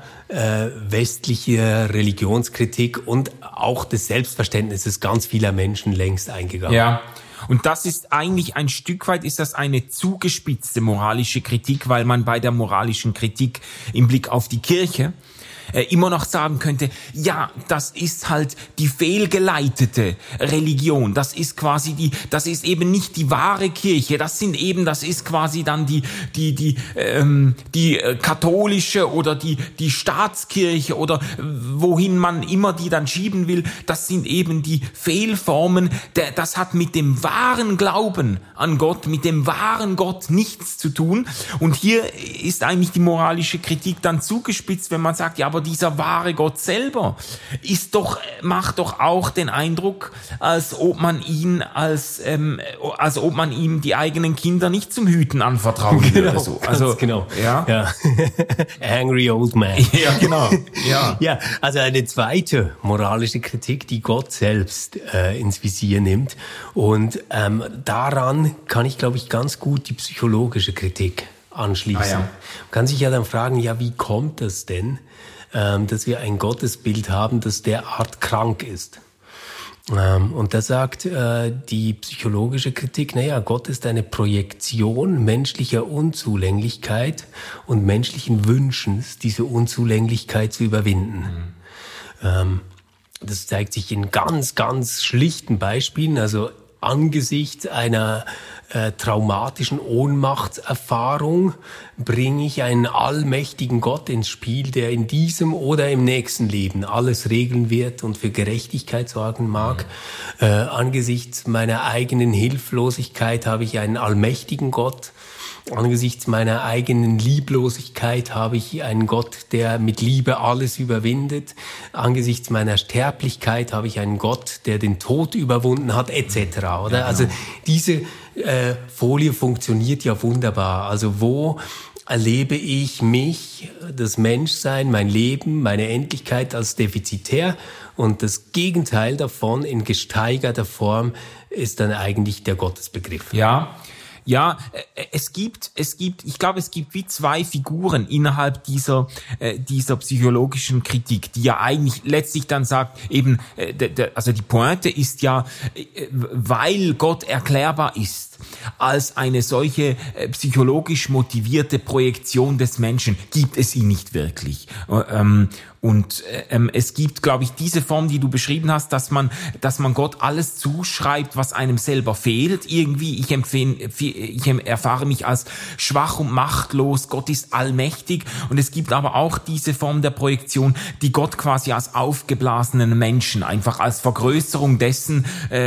westliche Religionskritik und auch des Selbstverständnisses ganz vieler Menschen längst eingegangen. Ja. Und das ist eigentlich ein Stück weit, ist das eine zugespitzte moralische Kritik, weil man bei der moralischen Kritik im Blick auf die Kirche immer noch sagen könnte, ja, das ist halt die fehlgeleitete Religion, das ist quasi das ist eben nicht die wahre Kirche, das ist quasi dann die katholische oder die Staatskirche oder wohin man immer die dann schieben will, das sind eben die Fehlformen, das hat mit dem wahren Glauben an Gott, mit dem wahren Gott nichts zu tun. Und hier ist eigentlich die moralische Kritik dann zugespitzt, wenn man sagt, ja, aber dieser wahre Gott selber macht doch auch den Eindruck, als ob man ihm die eigenen Kinder nicht zum Hüten anvertrauen würde. So. Also genau. Ja. Angry old man. Ja, genau. Ja. Ja, also eine zweite moralische Kritik, die Gott selbst ins Visier nimmt. Und daran kann ich, glaube ich, ganz gut die psychologische Kritik anschließen. Man kann sich ja dann fragen, ja, wie kommt das denn, dass wir ein Gottesbild haben, das derart krank ist? Und da sagt die psychologische Kritik, Gott ist eine Projektion menschlicher Unzulänglichkeit und menschlichen Wünschens, diese Unzulänglichkeit zu überwinden. Das zeigt sich in ganz, ganz schlichten Beispielen, also angesichts einer traumatischen Ohnmachtserfahrung bringe ich einen allmächtigen Gott ins Spiel, der in diesem oder im nächsten Leben alles regeln wird und für Gerechtigkeit sorgen mag. Angesichts meiner eigenen Hilflosigkeit habe ich einen allmächtigen Gott. Angesichts meiner eigenen Lieblosigkeit habe ich einen Gott, der mit Liebe alles überwindet. Angesichts meiner Sterblichkeit habe ich einen Gott, der den Tod überwunden hat, etc. Oder? Ja, genau. Also diese Folie funktioniert ja wunderbar. Also wo erlebe ich mich, das Menschsein, mein Leben, meine Endlichkeit als defizitär, und das Gegenteil davon in gesteigerter Form ist dann eigentlich der Gottesbegriff. Ja, es gibt, ich glaube, es gibt wie zwei Figuren innerhalb dieser psychologischen Kritik, die ja eigentlich letztlich dann sagt, eben, also die Pointe ist ja, weil Gott erklärbar ist als eine solche psychologisch motivierte Projektion des Menschen, gibt es ihn nicht wirklich. Und es gibt, glaube ich, diese Form, die du beschrieben hast, dass man Gott alles zuschreibt, was einem selber fehlt. Irgendwie, ich erfahre mich als schwach und machtlos. Gott ist allmächtig. Und es gibt aber auch diese Form der Projektion, die Gott quasi als aufgeblasenen Menschen, einfach als Vergrößerung dessen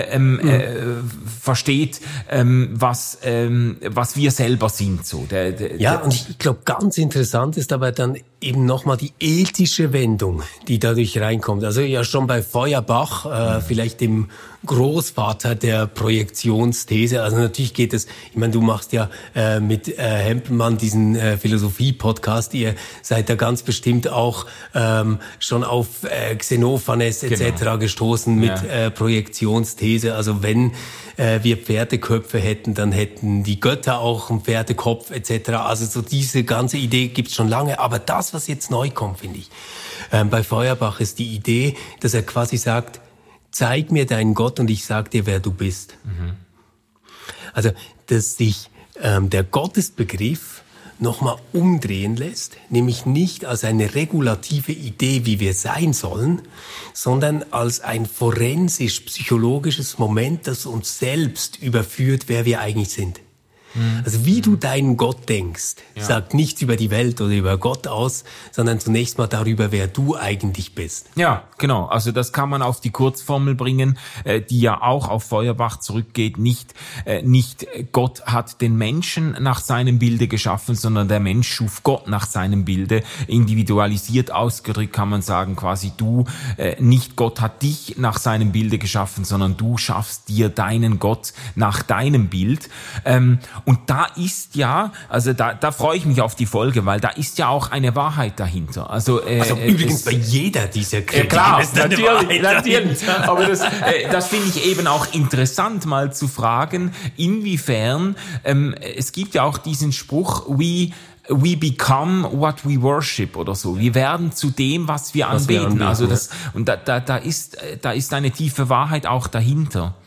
versteht, was wir selber sind. So. Und ich glaube, ganz interessant ist aber dann eben nochmal die ethische Wendung, die dadurch reinkommt. Also ja, schon bei Feuerbach, vielleicht dem Großvater der Projektionsthese. Also natürlich geht es, ich meine, du machst ja mit Hempelmann diesen Philosophie-Podcast. Ihr seid da ganz bestimmt auch schon auf Xenophanes etc. gestoßen mit Projektionsthese. Also wenn wir Pferdeköpfe hätten, dann hätten die Götter auch einen Pferdekopf etc. Also so diese ganze Idee gibt's schon lange. Aber das, was jetzt neu kommt, finde ich, bei Feuerbach ist die Idee, dass er quasi sagt, zeig mir deinen Gott und ich sag dir, wer du bist. Also, dass sich der Gottesbegriff nochmal umdrehen lässt, nämlich nicht als eine regulative Idee, wie wir sein sollen, sondern als ein forensisch-psychologisches Moment, das uns selbst überführt, wer wir eigentlich sind. Also wie du deinen Gott denkst, sagt nichts über die Welt oder über Gott aus, sondern zunächst mal darüber, wer du eigentlich bist. Ja, genau. Also das kann man auf die Kurzformel bringen, die ja auch auf Feuerbach zurückgeht. Nicht Gott hat den Menschen nach seinem Bilde geschaffen, sondern der Mensch schuf Gott nach seinem Bilde. Individualisiert ausgedrückt kann man sagen, quasi nicht Gott hat dich nach seinem Bilde geschaffen, sondern du schaffst dir deinen Gott nach deinem Bild. Und da ist ja, also da freue ich mich auf die Folge, weil da ist ja auch eine Wahrheit dahinter. Also übrigens bei jeder dieser Kritik klar, ist natürlich. Aber das finde ich eben auch interessant, mal zu fragen, inwiefern, es gibt ja auch diesen Spruch, we become what we worship oder so. Wir werden zu dem, was wir anbeten. Also da ist eine tiefe Wahrheit auch dahinter.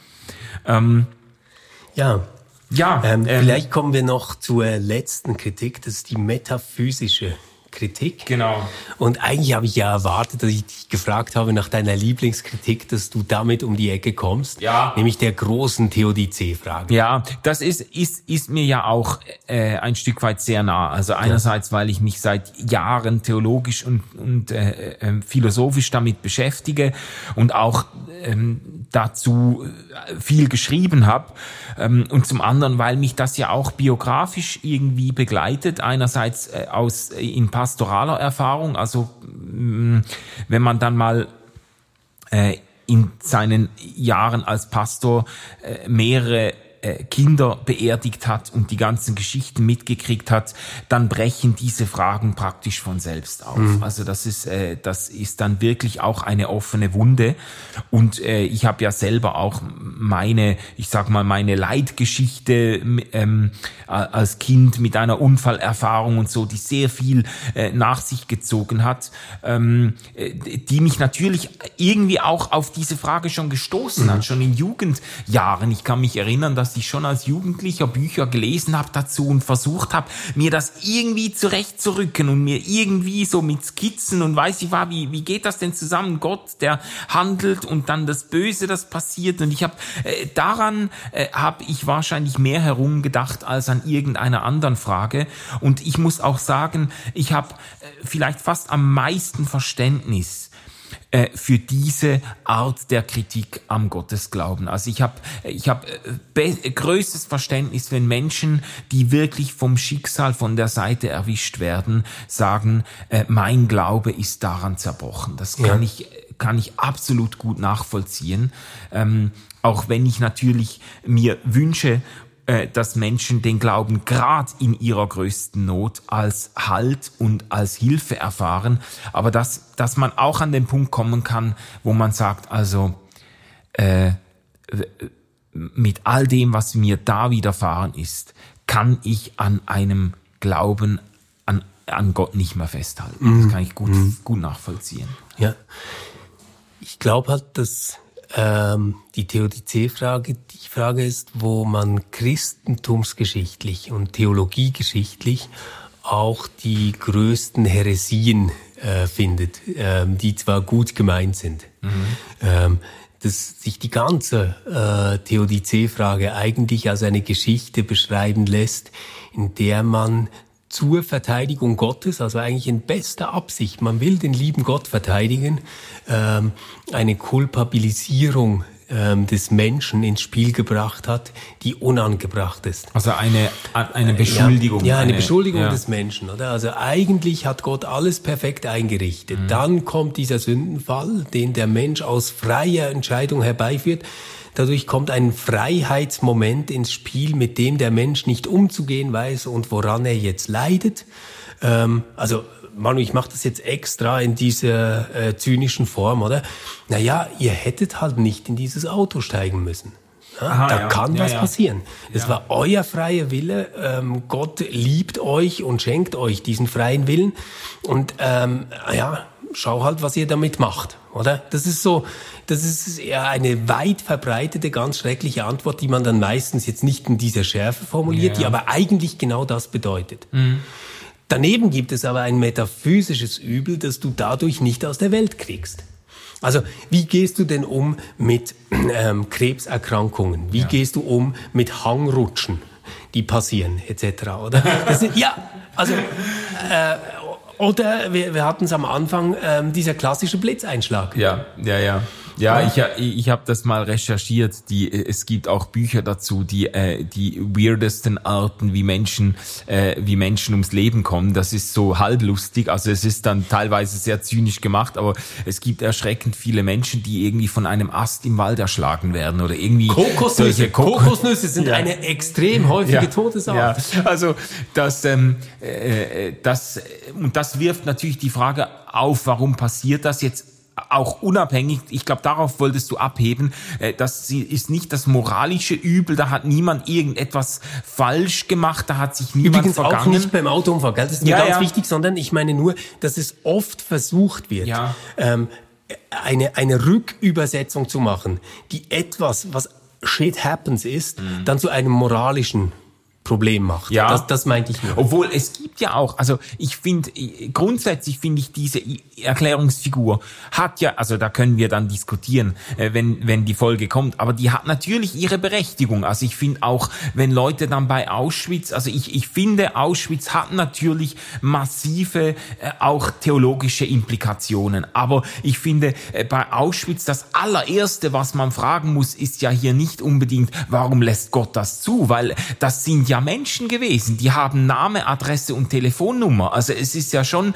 Vielleicht kommen wir noch zur letzten Kritik, das ist die metaphysische Kritik. Genau. Und eigentlich habe ich ja erwartet, dass ich dich gefragt habe nach deiner Lieblingskritik, dass du damit um die Ecke kommst, nämlich der großen Theodizee-Frage. Ja, das ist mir ja auch ein Stück weit sehr nah. Also einerseits, weil ich mich seit Jahren theologisch und philosophisch damit beschäftige und auch dazu viel geschrieben habe, und zum anderen, weil mich das ja auch biografisch irgendwie begleitet, einerseits in pastoraler Erfahrung, also wenn man dann mal in seinen Jahren als Pastor mehrere Kinder beerdigt hat und die ganzen Geschichten mitgekriegt hat, dann brechen diese Fragen praktisch von selbst auf. Also das ist dann wirklich auch eine offene Wunde. Und ich habe ja selber auch meine Leidgeschichte als Kind mit einer Unfallerfahrung und so, die sehr viel nach sich gezogen hat, die mich natürlich irgendwie auch auf diese Frage schon gestoßen hat, schon in Jugendjahren. Ich kann mich erinnern, dass ich schon als Jugendlicher Bücher gelesen habe dazu und versucht habe, mir das irgendwie zurechtzurücken und mir irgendwie so mit Skizzen und weiß ich war, wie geht das denn zusammen? Gott, der handelt und dann das Böse, das passiert. Und ich habe daran habe ich wahrscheinlich mehr herumgedacht als an irgendeiner anderen Frage. Und ich muss auch sagen, ich habe vielleicht fast am meisten Verständnis für diese Art der Kritik am Gottesglauben. Also ich habe größtes Verständnis, wenn Menschen, die wirklich vom Schicksal von der Seite erwischt werden, sagen, mein Glaube ist daran zerbrochen. Das kann ich absolut gut nachvollziehen. Auch wenn ich natürlich mir wünsche, dass Menschen den Glauben gerade in ihrer größten Not als Halt und als Hilfe erfahren, aber dass man auch an den Punkt kommen kann, wo man sagt, also mit all dem, was mir da widerfahren ist, kann ich an einem Glauben an Gott nicht mehr festhalten. Das kann ich gut nachvollziehen. Ja, ich glaube halt, dass die Theodizee-Frage die Frage ist, wo man christentumsgeschichtlich und theologiegeschichtlich auch die größten Häresien findet, die zwar gut gemeint sind. Dass sich die ganze Theodizee-Frage eigentlich als eine Geschichte beschreiben lässt, in der man zur Verteidigung Gottes, also eigentlich in bester Absicht, man will den lieben Gott verteidigen, eine Kulpabilisierung des Menschen ins Spiel gebracht hat, die unangebracht ist. Also eine Beschuldigung. Ja, eine Beschuldigung des Menschen, oder? Also eigentlich hat Gott alles perfekt eingerichtet. Dann kommt dieser Sündenfall, den der Mensch aus freier Entscheidung herbeiführt. Dadurch kommt ein Freiheitsmoment ins Spiel, mit dem der Mensch nicht umzugehen weiß und woran er jetzt leidet. Also, Manu, ich mache das jetzt extra in dieser zynischen Form, oder? Naja, ihr hättet halt nicht in dieses Auto steigen müssen. Da kann was passieren. Es war euer freier Wille. Gott liebt euch und schenkt euch diesen freien Willen. Und schau halt, was ihr damit macht, oder? Das ist ja eine weit verbreitete, ganz schreckliche Antwort, die man dann meistens jetzt nicht in dieser Schärfe formuliert, die aber eigentlich genau das bedeutet. Daneben gibt es aber ein metaphysisches Übel, das du dadurch nicht aus der Welt kriegst. Also, wie gehst du denn um mit Krebserkrankungen? Wie gehst du um mit Hangrutschen, die passieren, etc., oder? Oder wir hatten es am Anfang, dieser klassische Blitzeinschlag. Ja, ich habe das mal recherchiert. Es gibt auch Bücher dazu, die weirdesten Arten, wie Menschen ums Leben kommen. Das ist so halblustig. Also es ist dann teilweise sehr zynisch gemacht, aber es gibt erschreckend viele Menschen, die irgendwie von einem Ast im Wald erschlagen werden oder irgendwie Kokosnüsse sind eine extrem häufige Todesart. Ja, also das wirft natürlich die Frage auf, warum passiert das jetzt? Auch unabhängig, ich glaube, darauf wolltest du abheben, das ist nicht das moralische Übel, da hat niemand irgendetwas falsch gemacht, da hat sich niemand übrigens vergangen. Auch nicht beim Autounfall, gell? Das ist mir ganz wichtig, sondern ich meine nur, dass es oft versucht wird, eine Rückübersetzung zu machen, die etwas, was shit happens ist, dann zu einem moralischen Problem macht. Ja. Das meinte ich nur. Obwohl es gibt ja auch, also grundsätzlich finde ich diese Erklärungsfigur hat ja, also da können wir dann diskutieren, wenn die Folge kommt, aber die hat natürlich ihre Berechtigung. Also ich finde auch, wenn Leute dann bei Auschwitz, also ich finde, Auschwitz hat natürlich massive auch theologische Implikationen, aber ich finde, bei Auschwitz das allererste, was man fragen muss, ist ja hier nicht unbedingt, warum lässt Gott das zu? Weil das sind ja Menschen gewesen, die haben Name, Adresse und Telefonnummer. Also es ist ja schon,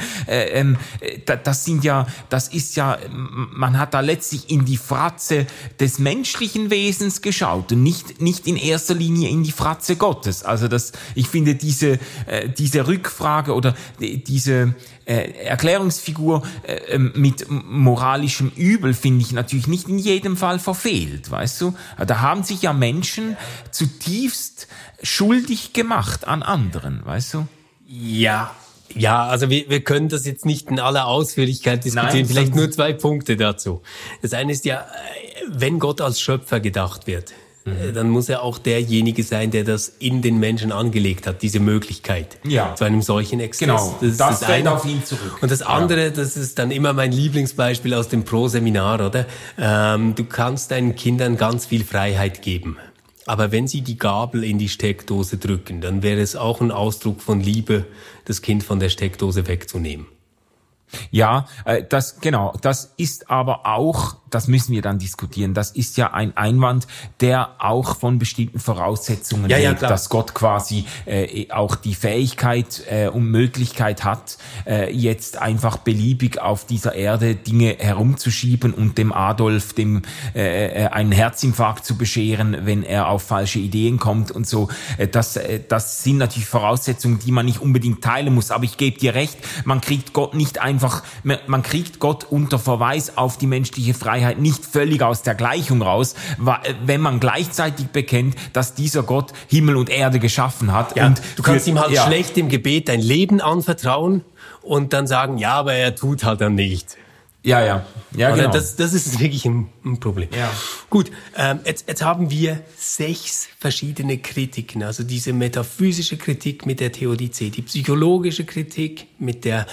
man hat da letztlich in die Fratze des menschlichen Wesens geschaut und nicht in erster Linie in die Fratze Gottes. Also ich finde diese Rückfrage oder diese Erklärungsfigur mit moralischem Übel finde ich natürlich nicht in jedem Fall verfehlt, weißt du? Da haben sich ja Menschen zutiefst schuldig gemacht an anderen, weißt du? Ja, also wir können das jetzt nicht in aller Ausführlichkeit diskutieren. Nein, vielleicht nur 2 Punkte dazu. Das eine ist ja, wenn Gott als Schöpfer gedacht wird, dann muss er auch derjenige sein, der das in den Menschen angelegt hat, diese Möglichkeit zu einem solchen Exzess. Genau, das fällt auf ihn zurück. Und das andere, das ist dann immer mein Lieblingsbeispiel aus dem Pro-Seminar, oder? Du kannst deinen Kindern ganz viel Freiheit geben. Aber wenn sie die Gabel in die Steckdose drücken, dann wäre es auch ein Ausdruck von Liebe, das Kind von der Steckdose wegzunehmen. Ja, das ist aber auch, das müssen wir dann diskutieren, das ist ja ein Einwand, der auch von bestimmten Voraussetzungen lebt, dass Gott quasi auch die Fähigkeit und Möglichkeit hat, jetzt einfach beliebig auf dieser Erde Dinge herumzuschieben und dem Adolf einen Herzinfarkt zu bescheren, wenn er auf falsche Ideen kommt und so. Das sind natürlich Voraussetzungen, die man nicht unbedingt teilen muss, aber ich gebe dir recht, man kriegt Gott unter Verweis auf die menschliche Freiheit nicht völlig aus der Gleichung raus, wenn man gleichzeitig bekennt, dass dieser Gott Himmel und Erde geschaffen hat. Ja, und du kannst ihm halt schlecht im Gebet dein Leben anvertrauen und dann sagen, ja, aber er tut halt dann nicht. Ja, genau. Das ist wirklich ein Problem. Ja. Gut, jetzt haben wir 6 verschiedene Kritiken. Also diese metaphysische Kritik mit der Theodizee, die psychologische Kritik mit der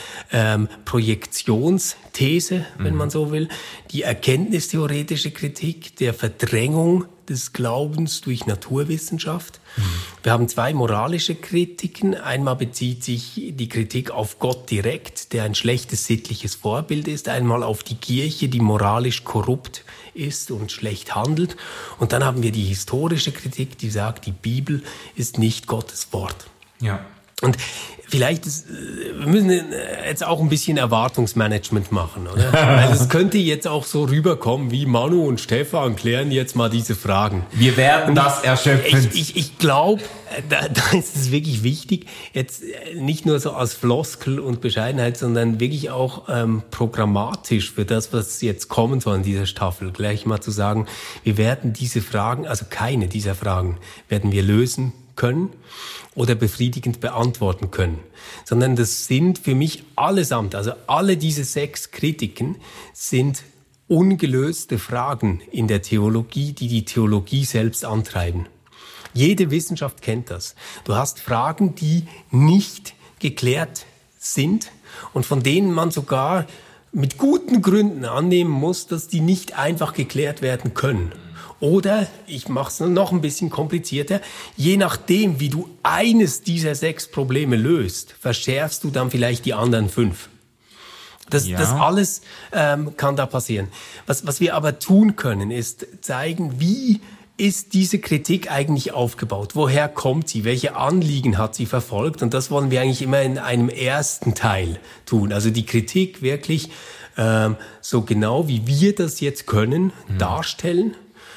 Projektionsthese, wenn man so will, die erkenntnistheoretische Kritik der Verdrängung des Glaubens durch Naturwissenschaft. Wir haben 2 moralische Kritiken. Einmal bezieht sich die Kritik auf Gott direkt, der ein schlechtes sittliches Vorbild ist. Einmal auf die Kirche, die moralisch korrupt ist und schlecht handelt. Und dann haben wir die historische Kritik, die sagt, die Bibel ist nicht Gottes Wort. Ja. Und vielleicht wir müssen jetzt auch ein bisschen Erwartungsmanagement machen, oder? Weil es könnte jetzt auch so rüberkommen, wie Manu und Stefan klären jetzt mal diese Fragen. Wir werden das erschöpfen. Ich glaube, da ist es wirklich wichtig, jetzt nicht nur so als Floskel und Bescheidenheit, sondern wirklich auch programmatisch für das, was jetzt kommen soll in dieser Staffel, gleich mal zu sagen, wir werden diese Fragen, also keine dieser Fragen, werden wir lösen können oder befriedigend beantworten können, sondern das sind für mich allesamt, also alle diese 6 Kritiken sind ungelöste Fragen in der Theologie, die die Theologie selbst antreiben. Jede Wissenschaft kennt das. Du hast Fragen, die nicht geklärt sind und von denen man sogar mit guten Gründen annehmen muss, dass die nicht einfach geklärt werden können. Oder, ich mache es noch ein bisschen komplizierter, je nachdem, wie du eines dieser 6 Probleme löst, verschärfst du dann vielleicht die anderen 5. Das alles kann da passieren. Was wir aber tun können, ist zeigen, wie ist diese Kritik eigentlich aufgebaut? Woher kommt sie? Welche Anliegen hat sie verfolgt? Und das wollen wir eigentlich immer in einem ersten Teil tun. Also die Kritik wirklich so genau, wie wir das jetzt können, darstellen.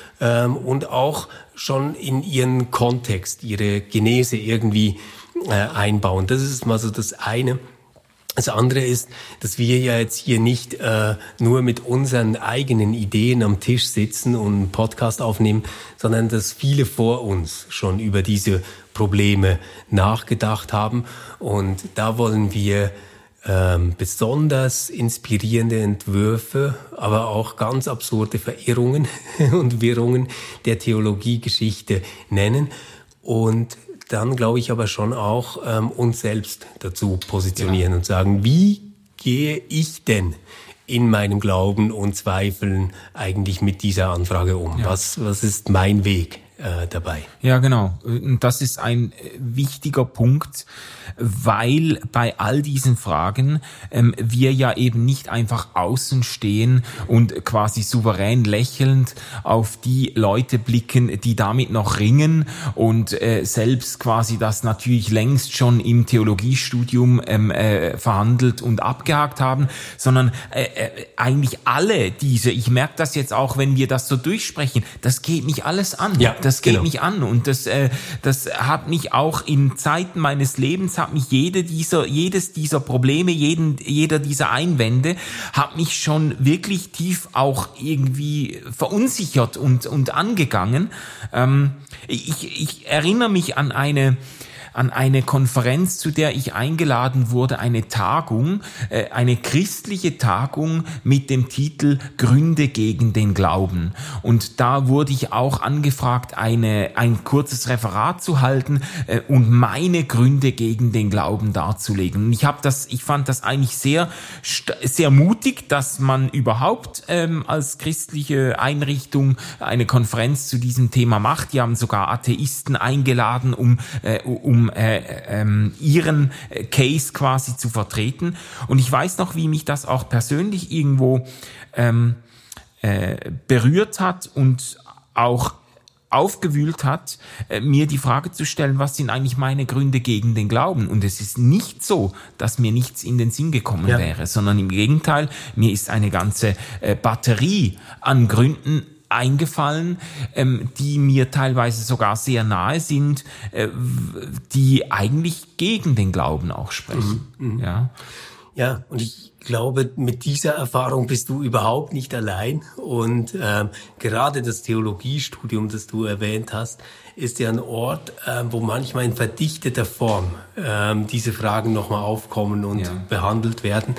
Und auch schon in ihren Kontext, ihre Genese irgendwie einbauen. Das ist mal so das eine. Das andere ist, dass wir ja jetzt hier nicht nur mit unseren eigenen Ideen am Tisch sitzen und einen Podcast aufnehmen, sondern dass viele vor uns schon über diese Probleme nachgedacht haben. Und da wollen wir besonders inspirierende Entwürfe, aber auch ganz absurde Verirrungen und Wirrungen der Theologiegeschichte nennen. Und dann, glaube ich, aber schon auch uns selbst dazu positionieren und sagen, wie gehe ich denn in meinem Glauben und Zweifeln eigentlich mit dieser Anfrage um? Ja. Was ist mein Weg dabei? Ja, genau. Und das ist ein wichtiger Punkt, weil bei all diesen Fragen wir ja eben nicht einfach außen stehen und quasi souverän lächelnd auf die Leute blicken, die damit noch ringen und selbst quasi das natürlich längst schon im Theologiestudium verhandelt und abgehakt haben, sondern eigentlich alle diese, ich merke das jetzt auch, wenn wir das so durchsprechen, das geht mich alles an. Ja, das geht mich an und das hat mich auch in Zeiten meines Lebens, hat mich jedes dieser Probleme, jeder dieser Einwände hat mich schon wirklich tief auch irgendwie verunsichert und angegangen. Ich erinnere mich an eine Konferenz, zu der ich eingeladen wurde, eine Tagung, eine christliche Tagung mit dem Titel Gründe gegen den Glauben. Und da wurde ich auch angefragt, ein kurzes Referat zu halten und meine Gründe gegen den Glauben darzulegen. Und ich fand das eigentlich sehr, sehr mutig, dass man überhaupt als christliche Einrichtung eine Konferenz zu diesem Thema macht. Die haben sogar Atheisten eingeladen, um ihren Case quasi zu vertreten. Und ich weiß noch, wie mich das auch persönlich irgendwo berührt hat und auch aufgewühlt hat, mir die Frage zu stellen, was sind eigentlich meine Gründe gegen den Glauben? Und es ist nicht so, dass mir nichts in den Sinn gekommen wäre, sondern im Gegenteil, mir ist eine ganze Batterie an Gründen eingefallen, die mir teilweise sogar sehr nahe sind, die eigentlich gegen den Glauben auch sprechen. Ja, und ich glaube, mit dieser Erfahrung bist du überhaupt nicht allein. Und gerade das Theologiestudium, das du erwähnt hast, ist ja ein Ort, wo manchmal in verdichteter Form diese Fragen nochmal aufkommen und behandelt werden.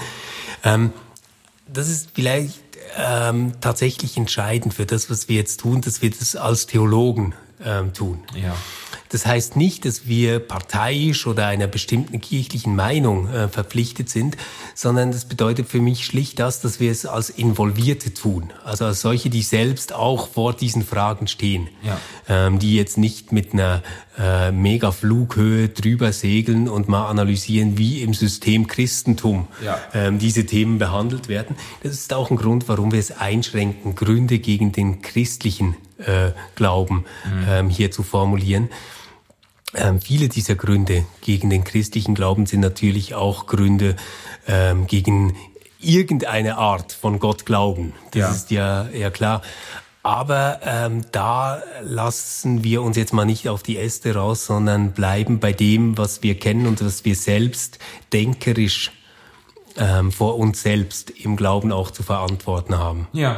Das ist vielleicht tatsächlich entscheidend für das, was wir jetzt tun, dass wir das als Theologen tun. Ja. Das heißt nicht, dass wir parteiisch oder einer bestimmten kirchlichen Meinung verpflichtet sind, sondern das bedeutet für mich schlicht das, dass wir es als Involvierte tun. Also als solche, die selbst auch vor diesen Fragen stehen. Ja. Die jetzt nicht mit einer mega Flughöhe drüber segeln und mal analysieren, wie im System Christentum diese Themen behandelt werden. Das ist auch ein Grund, warum wir es einschränken, Gründe gegen den christlichen Glauben hier zu formulieren. Viele dieser Gründe gegen den christlichen Glauben sind natürlich auch Gründe gegen irgendeine Art von Gott glauben. Das ist ja klar. Aber da lassen wir uns jetzt mal nicht auf die Äste raus, sondern bleiben bei dem, was wir kennen und was wir selbst denkerisch vor uns selbst im Glauben auch zu verantworten haben. Ja.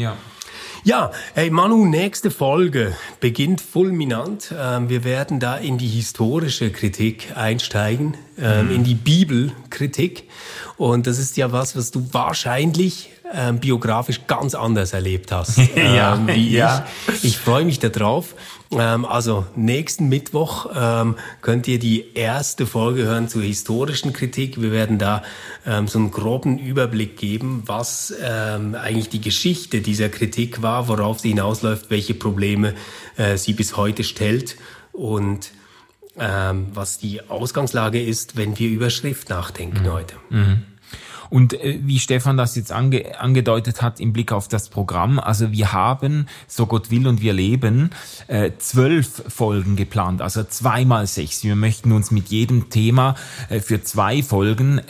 Ja, hey Manu, nächste Folge beginnt fulminant. Wir werden da in die historische Kritik einsteigen, in die Bibelkritik. Und das ist ja was du wahrscheinlich biografisch ganz anders erlebt hast wie ich. Ich freue mich darauf. Also nächsten Mittwoch könnt ihr die erste Folge hören zur historischen Kritik. Wir werden da so einen groben Überblick geben, was eigentlich die Geschichte dieser Kritik war, worauf sie hinausläuft, welche Probleme sie bis heute stellt und was die Ausgangslage ist, wenn wir über Schrift nachdenken heute. Und wie Stefan das jetzt angedeutet hat im Blick auf das Programm, also wir haben, so Gott will und wir leben, 12 Folgen geplant, also 2 mal 6. Wir möchten uns mit jedem Thema für 2 Folgen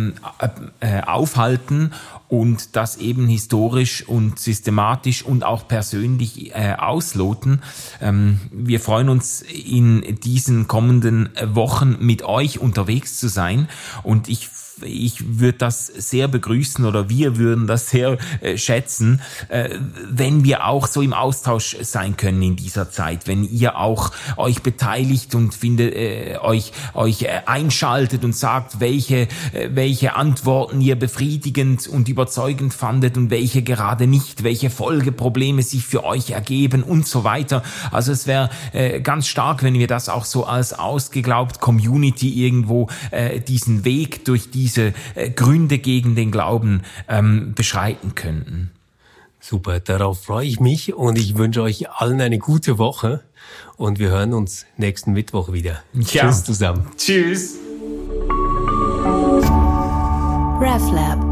aufhalten und das eben historisch und systematisch und auch persönlich ausloten. Wir freuen uns, in diesen kommenden Wochen mit euch unterwegs zu sein und ich ich würde das sehr begrüßen oder wir würden das sehr schätzen, wenn wir auch so im Austausch sein können in dieser Zeit, wenn ihr auch euch beteiligt und euch einschaltet und sagt, welche Antworten ihr befriedigend und überzeugend fandet und welche gerade nicht, welche Folgeprobleme sich für euch ergeben und so weiter. Also es wäre ganz stark, wenn wir das auch so als ausgeglaubt Community irgendwo diesen Weg durch diese Gründe gegen den Glauben beschreiten könnten. Super, darauf freue ich mich und ich wünsche euch allen eine gute Woche und wir hören uns nächsten Mittwoch wieder. Ja. Tschüss zusammen. Tschüss. RefLab